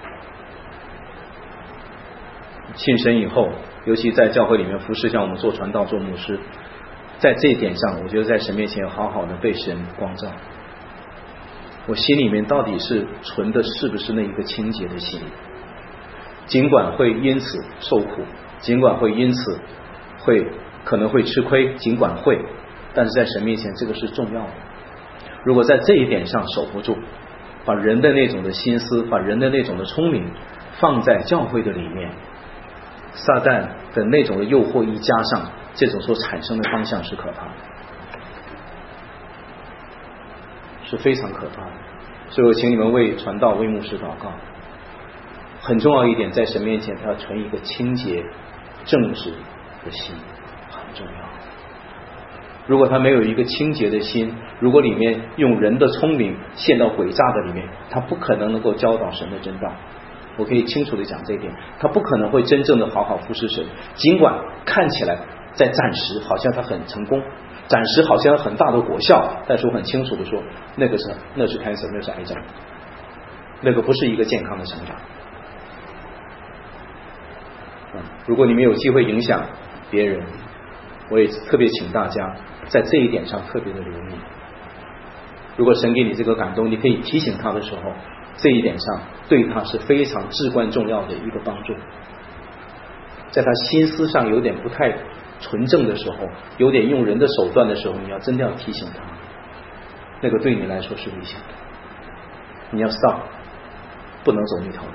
信神以后，尤其在教会里面服侍，像我们做传道做牧师，在这一点上，我觉得在神面前好好的被神光照，我心里面到底是存的是不是那一个清洁的心，尽管会因此受苦，尽管会因此会可能会吃亏，尽管会，但是在神面前这个是重要的。如果在这一点上守不住，把人的那种的心思，把人的那种的聪明放在教会的里面，撒旦的那种的诱惑一加上，这种所产生的方向是可怕的，是非常可怕的。所以我请你们为传道为牧师祷告。很重要一点，在神面前他要存一个清洁正直的心，很重要。如果他没有一个清洁的心，如果里面用人的聪明陷到诡诈的里面，他不可能能够教导神的真道。我可以清楚的讲这一点，他不可能会真正的好好服侍神，尽管看起来在暂时好像他很成功， 暂时好像有很大的果效，但是我很清楚的说，那个是那是 cancer， 那是癌症，那个不是一个健康的成长。嗯，如果你们有机会影响别人，我也特别请大家在这一点上特别的留意。如果神给你这个感动，你可以提醒他的时候，这一点上对他是非常至关重要的一个帮助。在他心思上有点不太纯正的时候，有点用人的手段的时候，你要真的要提醒他，那个对你来说是危险的，你要 stop， 不能走那条路。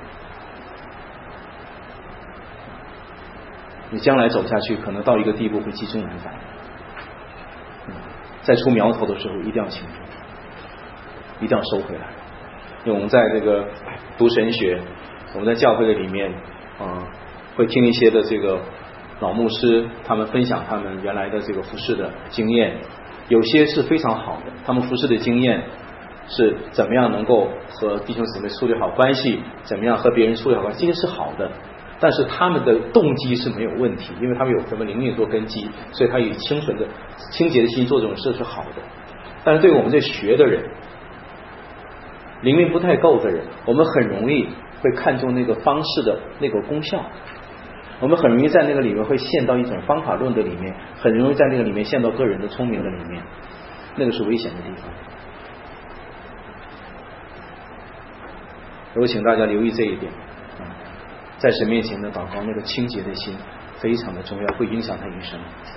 你将来走下去，可能到一个地步会积重难返。嗯，在出苗头的时候一定要清楚，一定要收回来。因为我们在这个读神学，我们在教会的里面啊、呃，会听一些的这个老牧师，他们分享他们原来的这个服事的经验，有些是非常好的，他们服事的经验是怎么样能够和弟兄姊妹处理好关系，怎么样和别人处理好关系，这些是好的。但是他们的动机是没有问题，因为他们有什么灵命做根基，所以他以清纯的清洁的心做这种事是好的。但是对我们这学的人，灵命不太够的人，我们很容易会看重那个方式的那个功效，我们很容易在那个里面会陷到一种方法论的里面，很容易在那个里面陷到个人的聪明的里面，那个是危险的地方。我请大家留意这一点，在神面前的祷告，那个清洁的心非常的重要，会影响他一生。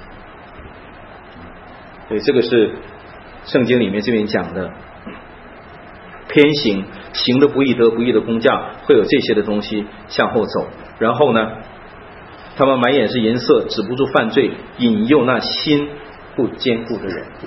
所以这个是圣经里面这边讲的偏行，行的不义得不义的工价，会有这些的东西向后走。然后呢，他们满眼是银色，止不住犯罪，引诱那心不坚固的人。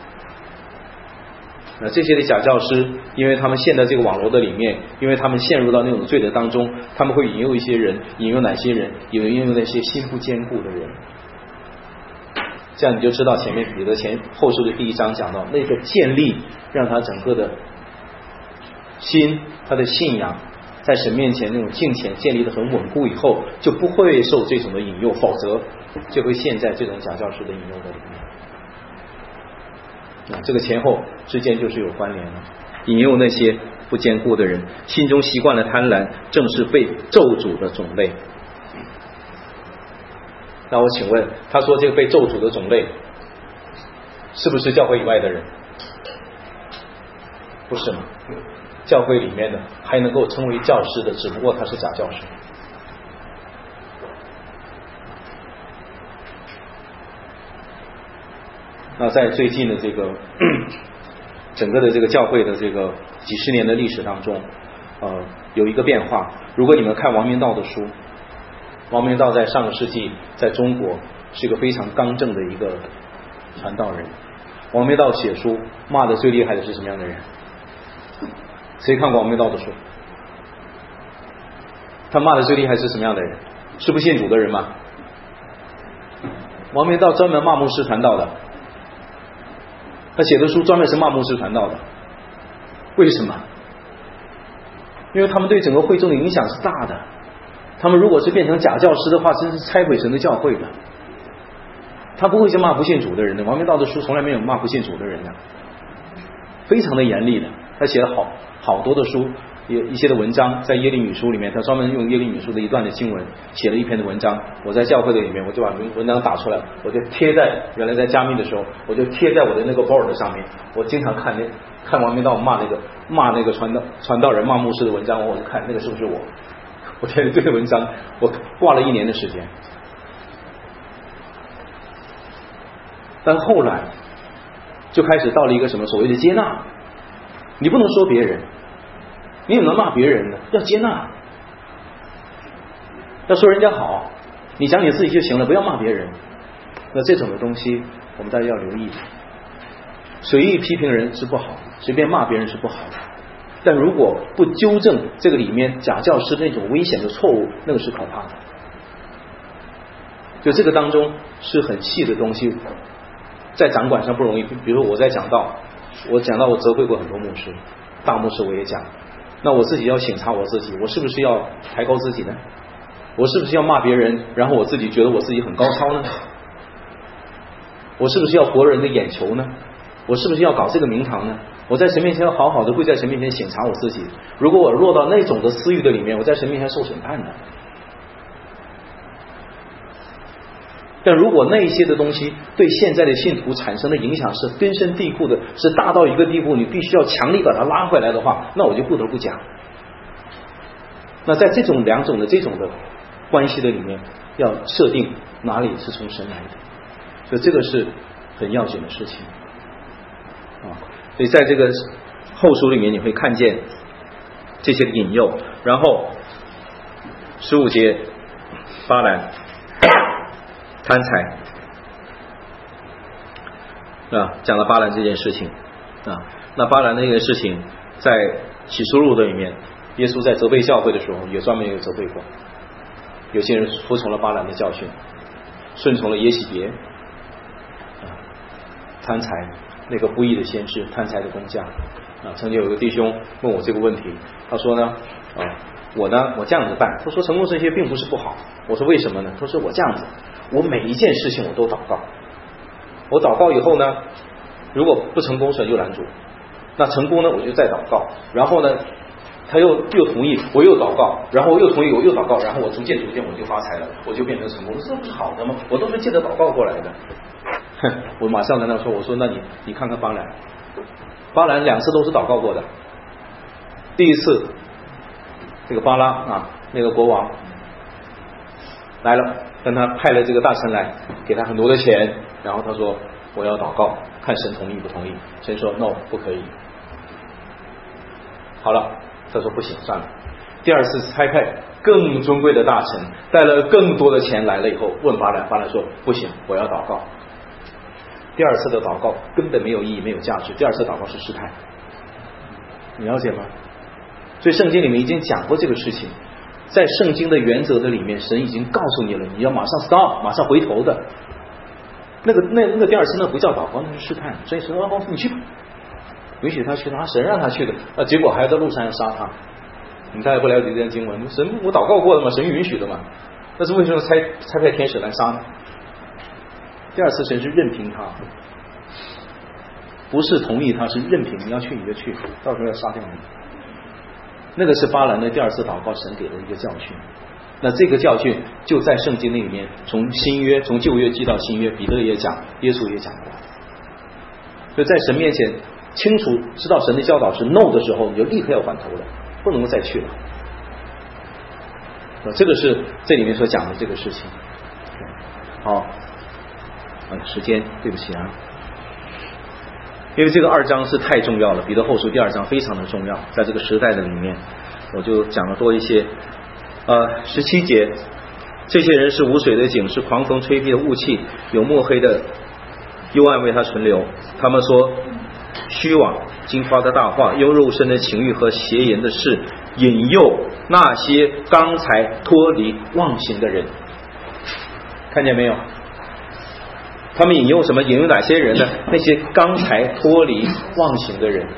那这些的假教师，因为他们陷在这个网络的里面，因为他们陷入到那种罪的当中，他们会引诱一些人，引诱哪些人？引诱那些心不坚固的人。这样你就知道前面彼得前后书的第一章讲到那个建立，让他整个的心，他的信仰在神面前那种敬虔建立的很稳固以后，就不会受这种的引诱，否则就会陷在这种假教师的引诱的里面。啊，这个前后之间就是有关联的。引诱那些不坚固的人，心中习惯了贪婪，正是被咒诅的种类。那我请问，他说这个被咒诅的种类，是不是教会以外的人？不是吗？教会里面的还能够称为教师的，只不过他是假教师。那在最近的这个整个的这个教会的这个几十年的历史当中，呃，有一个变化。如果你们看王明道的书，王明道在上个世纪在中国是一个非常刚正的一个传道人。王明道写书骂的最厉害的是什么样的人？谁看过王明道的书？他骂的最厉害是什么样的人？是不信主的人吗？王明道专门骂牧师传道的，他写的书专门是骂牧师传道的。为什么？因为他们对整个会众的影响是大的。他们如果是变成假教师的话，真是拆毁神的教会的。他不会是骂不信主的人的。王明道的书从来没有骂不信主的人的，非常的严厉的。他写了好好多的书，有一些的文章，在耶利米书里面，他专门用耶利米书的一段的经文写了一篇的文章。我在教会的里面，我就把文章打出来，我就贴在原来在加密的时候，我就贴在我的那个 board 上面。我经常看那看王明道骂那个骂那个传道传道人骂牧师的文章，我就看那个是不是我。我贴了这个文章，我挂了一年的时间。但后来就开始到了一个什么所谓的接纳。你不能说别人，你怎么能骂别人呢？要接纳，要说人家好，你讲你自己就行了，不要骂别人。那这种的东西我们大家要留意，随意批评人是不好，随便骂别人是不好的。但如果不纠正这个里面假教师那种危险的错误，那个是可怕的。就这个当中是很细的东西，在掌管上不容易。比如我在讲道，我讲到我责备过很多牧师，大牧师我也讲，那我自己要省察我自己，我是不是要抬高自己呢？我是不是要骂别人，然后我自己觉得我自己很高超呢？ 我是不是要博人的眼球呢？我是不是要搞这个名堂呢？我在神面前要好好的跪在神面前省察我自己。如果我落到那种的私欲的里面，我在神面前受审判的。但如果那一些的东西对现在的信徒产生的影响是根深蒂固的，是大到一个地步，你必须要强力把它拉回来的话，那我就不得不讲。那在这种两种的这种的关系的里面，要设定哪里是从神来的，所以这个是很要紧的事情啊。所以在这个后书里面，你会看见这些的引诱。然后十五节，巴兰贪财啊，讲了巴兰这件事情啊。那巴兰那个事情，在启示录的里面，耶稣在责备教会的时候，也专门有责备过。有些人服从了巴兰的教训，顺从了耶洗别，啊，贪财，那个不义的先知，贪财的工匠啊。曾经有一个弟兄问我这个问题，他说呢，啊，我呢，我这样子办。他说成功这些并不是不好。我说为什么呢？他说我这样子，我每一件事情我都祷告，我祷告以后呢，如果不成功，神就拦住；那成功呢，我就再祷告，然后呢，他又又同意，我又祷告，然后我又同意，我又祷告，然后我逐渐逐渐我就发财了，我就变成成功了。这不是好的吗？我都是借着祷告过来的。我马上跟他说，我说那你你看看巴兰，巴兰两次都是祷告过的。第一次，这个巴拉啊，那个国王来了，跟他派了这个大臣来，给他很多的钱，然后他说我要祷告，看神同意不同意。神说 no 不可以。好了，他说不行，算了。第二次差派更尊贵的大臣带了更多的钱来了以后，问巴兰，巴兰说不行，我要祷告。第二次的祷告根本没有意义，没有价值。第二次祷告是试探，你了解吗？所以圣经里面已经讲过这个事情，在圣经的原则的里面，神已经告诉你了，你要马上 stop， 马上回头的。那个那那个第二次那不叫祷告，那是试探。所以神说你去吧，允许他去，他神让他去的，啊，结果还在路上要杀他。你大家不了解这段经文，神我祷告过的嘛，神允许的嘛，那是为什么差差派天使来杀呢？第二次神是任凭他，不是同意他，是任凭，你要去你就去，到时候要杀掉你。那个是巴兰的第二次祷告神给的一个教训。那这个教训就在圣经里面，从新约从旧约记到新约，彼得也讲，耶稣也讲过。所以在神面前清楚知道神的教导是 no 的时候，你就立刻要转头了，不能够再去了。这个是这里面所讲的这个事情。好，时间对不起啊，因为这个二章是太重要了，彼得后书第二章非常的重要，在这个时代的里面，我就讲的多一些。呃，十七节，这些人是无水的井，是狂风吹逼的雾气，有墨黑的幽暗为他存留。他们说虚妄经发的大话，用肉身的情欲和邪淫的事引诱那些刚才脱离妄行的人。看见没有？他们引诱什么？引诱哪些人呢？那些刚才脱离妄行的人，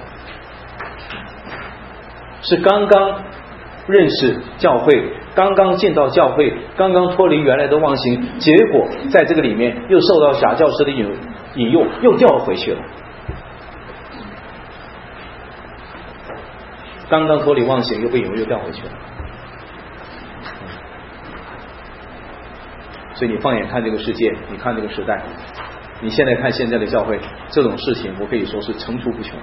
是刚刚认识教会，刚刚进到教会，刚刚脱离原来的妄行，结果在这个里面又受到假教师的引引诱，又掉回去了。刚刚脱离妄行，又被引诱，又掉回去了。所以你放眼看这个世界，你看这个时代，你现在看现在的教会，这种事情我可以说是层出不穷，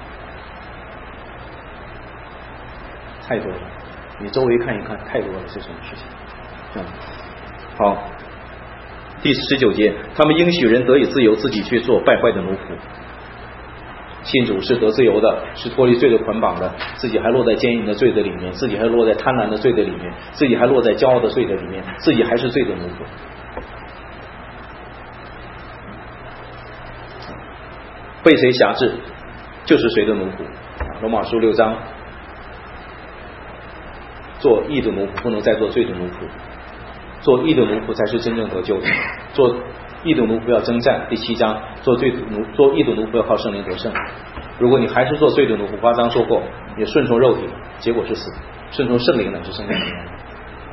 太多了。你周围看一看，太多了这种事情。嗯，好，第十九节，他们应许人得以自由，自己去做败坏的奴仆。信主是得自由的，是脱离罪的捆绑的，自己还落在奸淫的罪的里面，自己还落在贪婪的罪的里面，自己还落在骄傲的罪的里面，自己还是罪的奴仆。被谁辖制，就是谁的奴仆。罗马书六章，做义的奴仆不能再做罪的奴仆，做义的奴仆才是真正得救的。做义的奴仆要征战，第七章，做罪的奴做义的奴仆要靠圣灵得胜。如果你还是做罪的奴仆，八章说过，也顺从肉体，结果是死；顺从圣灵呢，是生命。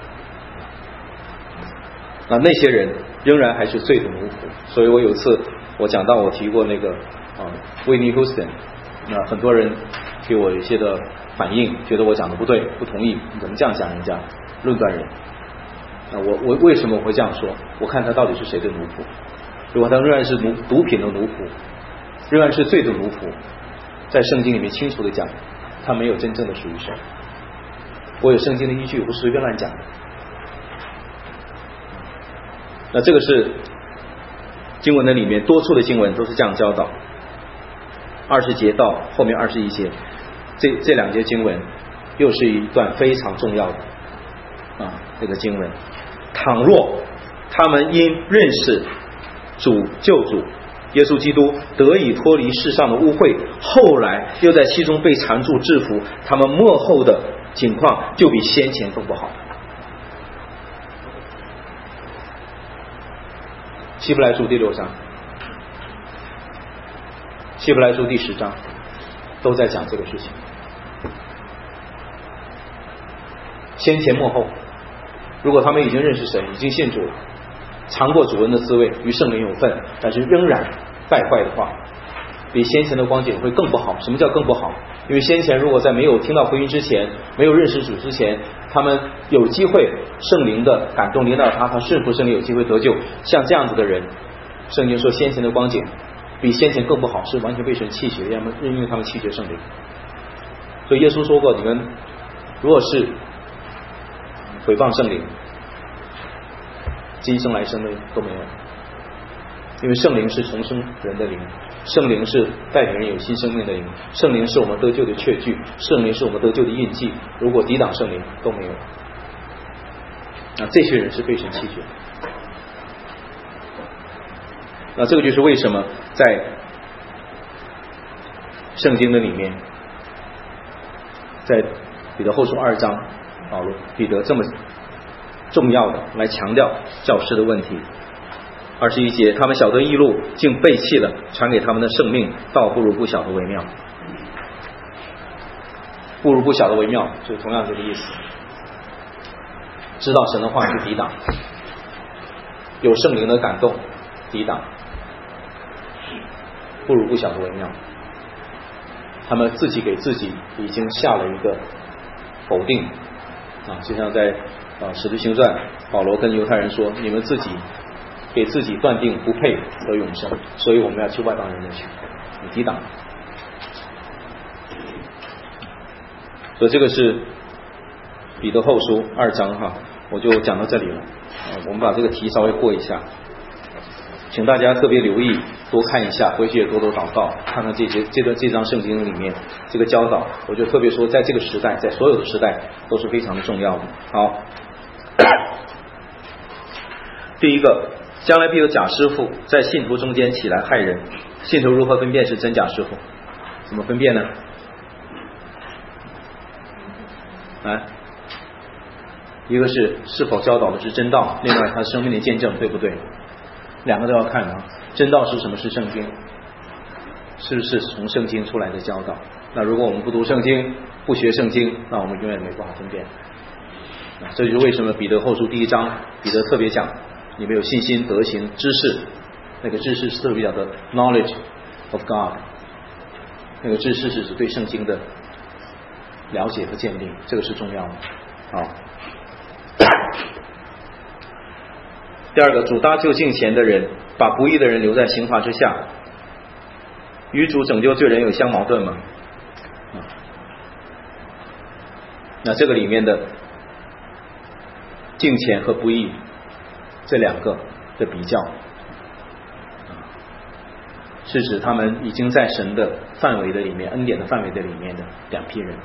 那那些人仍然还是罪的奴仆。所以我有一次我讲到我提过那个啊威尼休斯顿，那很多人给我一些的反应，觉得我讲的不对，不同意，你怎么这样讲人家，论断人。那我我为什么我会这样说？我看他到底是谁的奴仆。如果他仍然是奴毒品的奴仆，仍然是罪的奴仆，在圣经里面清楚的讲，他没有真正的属于神。我有圣经的依据，我不是随便乱讲的。那这个是经文的里面多处的经文都是这样教导。二十节到后面二十一节，这这两节经文又是一段非常重要的啊这个经文。倘若他们因认识主救主耶稣基督得以脱离世上的污秽，后来又在其中被缠住制服，他们末后的情况就比先前更不好。希伯来书第六章，希伯来书第十章都在讲这个事情，先前末后。如果他们已经认识神，已经信主了，尝过主恩的滋味，与圣灵有份，但是仍然败坏的话，比先前的光景会更不好。什么叫更不好？因为先前如果在没有听到福音之前，没有认识主之前，他们有机会圣灵的感动临到他，他顺服圣灵有机会得救。像这样子的人，圣经说先前的光景比先前更不好，是完全被神弃绝，因为他们弃绝圣灵。所以耶稣说过，你们如果是毁谤圣灵，今生来生的都没有，因为圣灵是重生人的灵，圣灵是带给人有新生命的灵，圣灵是我们得救的确据，圣灵是我们得救的印记。如果抵挡圣灵都没有，那这些人是被神弃绝。那这个就是为什么在圣经的里面，在彼得后书二章，保罗彼得这么重要的来强调教师的问题。二十一节，他们晓得义路，竟背弃了传给他们的圣命，倒不如不晓得为妙。不如不晓得为妙，就同样这个意思。知道神的话去抵挡，有圣灵的感动抵挡，不如不晓得为妙。他们自己给自己已经下了一个否定啊，就像在啊使徒行传，保罗跟犹太人说，你们自己给自己断定不配得永生，所以我们要去外邦人那去，你抵挡。所以这个是彼得后书二章哈，我就讲到这里了。我们把这个题稍微过一下，请大家特别留意，多看一下，回去也多多祷告，看看这些这段这章圣经里面这个教导，我就特别说，在这个时代，在所有的时代都是非常的重要的。好，第一个，将来必有假师傅在信徒中间起来害人，信徒如何分辨是真假师傅？怎么分辨呢？啊，一个是是否教导的是真道，另外他生命的见证对不对？两个都要看啊。真道是什么？是圣经，是不是从圣经出来的教导？那如果我们不读圣经，不学圣经，那我们永远没办法分辨。这就是为什么彼得后书第一章，彼得特别讲，你们有信心、德行、知识，那个知识是特别讲的 knowledge of God， 那个知识是指对圣经的了解和建立，这个是重要的。好，第二个，主搭救敬虔的人，把不义的人留在刑罚之下，与主拯救罪人有相矛盾吗？那这个里面的敬虔和不义这两个的比较，是指他们已经在神的范围的里面，恩典的范围的里面的两批人，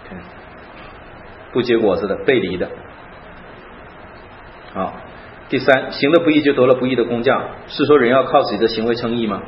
不结果子的，背离的。好，第三，行的不义就得了不义的工价，是说人要靠自己的行为称义吗？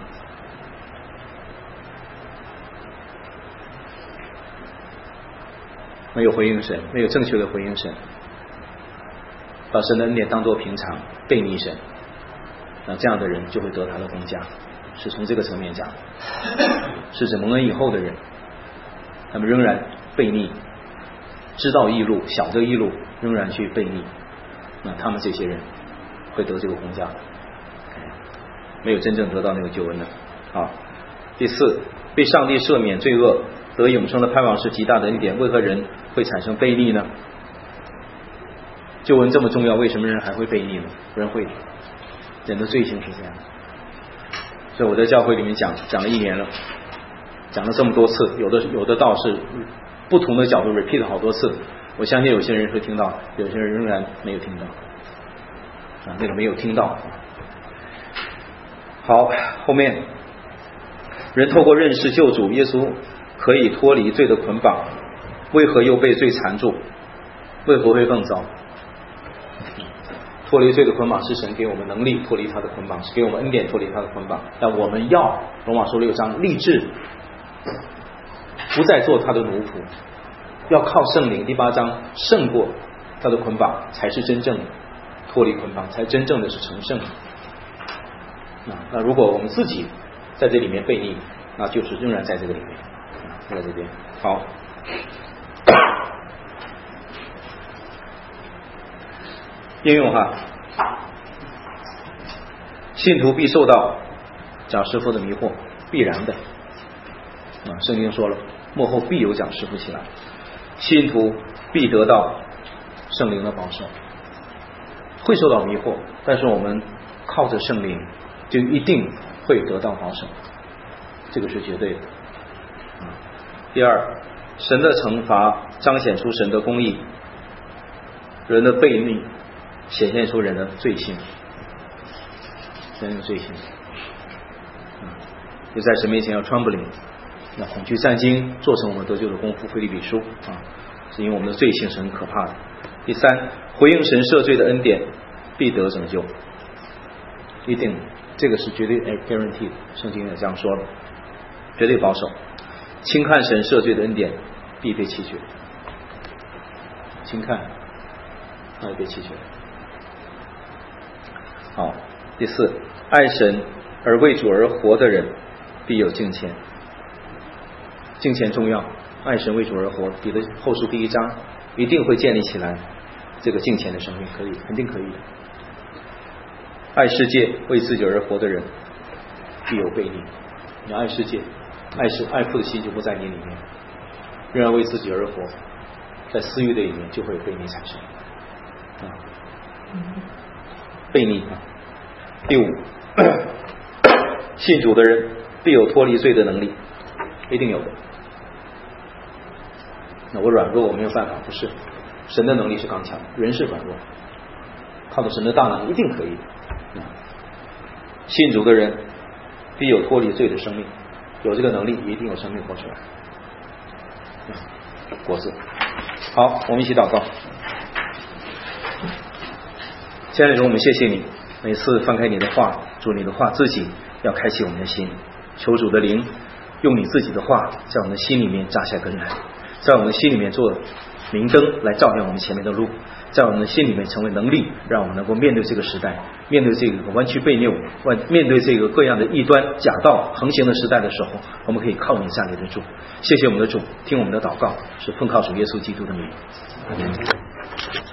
没有回应神，没有正确的回应神，把神的恩典当作平常，背逆神，那这样的人就会得他的工价，是从这个层面讲，是指蒙恩以后的人，他们仍然背逆，知道义路，晓得义路，仍然去背逆，那他们这些人会得这个工价。 没有真正得到那个救恩的。好，第四，被上帝赦免罪恶得永生的盼望是极大的恩典，为何人会产生悖逆呢？救恩这么重要，为什么人还会悖逆呢？人会，人的罪性是这样的。所以我在教会里面讲讲了一年了，讲了这么多次，有的有的道是不同的角度 repeat 了好多次，我相信有些人会听到，有些人仍然没有听到啊，那个没有听到。好，后面人透过认识救主耶稣可以脱离罪的捆绑，为何又被罪缠住？为何会更糟？脱离罪的捆绑是神给我们能力脱离他的捆绑，是给我们恩典脱离他的捆绑，但我们要罗马书六章立志不再做他的奴仆，要靠圣灵第八章胜过他的捆绑，才是真正脱离捆绑，才真正的是成圣。那那如果我们自己在这里面悖逆，那就是仍然在这个里面，在这边。好，应用哈，信徒必受到假师傅的迷惑，必然的啊，圣经说了，末后必有假师傅起来，信徒必得到圣灵的保守，会受到迷惑，但是我们靠着圣灵就一定会得到保守，这个是绝对的。第二，神的惩罚彰显出神的公义，人的悖逆显现出人的罪性，人的罪性，就在神面前要 trembling， 要恐惧战惊，做成我们得救的功夫。腓立比书啊，是因为我们的罪性是很可怕的。第三，回应神赦罪的恩典，必得拯救，一定，这个是绝对 guarantee， 圣经也这样说了，绝对保守。轻看神赦罪的恩典，必被弃绝，轻看，那也被弃绝。好，第四，爱神而为主而活的人必有敬虔。敬虔重要，爱神为主而活，彼得后书第一章一定会建立起来这个敬虔的生命，可以，肯定可以的。爱世界为自己而活的人必有悖逆。你爱世界，爱是爱父的心就不在你里面，仍然为自己而活，在私欲的里面就会有悖逆产生啊，悖逆啊。第五，信主的人必有脱离罪的能力，一定有的。那我软弱，我没有办法，不是，神的能力是刚强，人是软弱，靠着神的大能一定可以的。信主的人必有脱离罪的生命，有这个能力一定有生命活出来，果子。好，我们一起祷告。亲爱的主，我们谢谢你，每次翻开你的话，主你的话自己要开启我们的心，求主的灵用你自己的话在我们的心里面扎下根来，在我们的心里面做明灯来照亮我们前面的路，在我们的心里面成为能力，让我们能够面对这个时代，面对这个弯曲悖谬，面对这个各样的异端假道横行的时代的时候，我们可以靠你站立得住。谢谢我们的主，听我们的祷告，是奉靠主耶稣基督的名。阿们。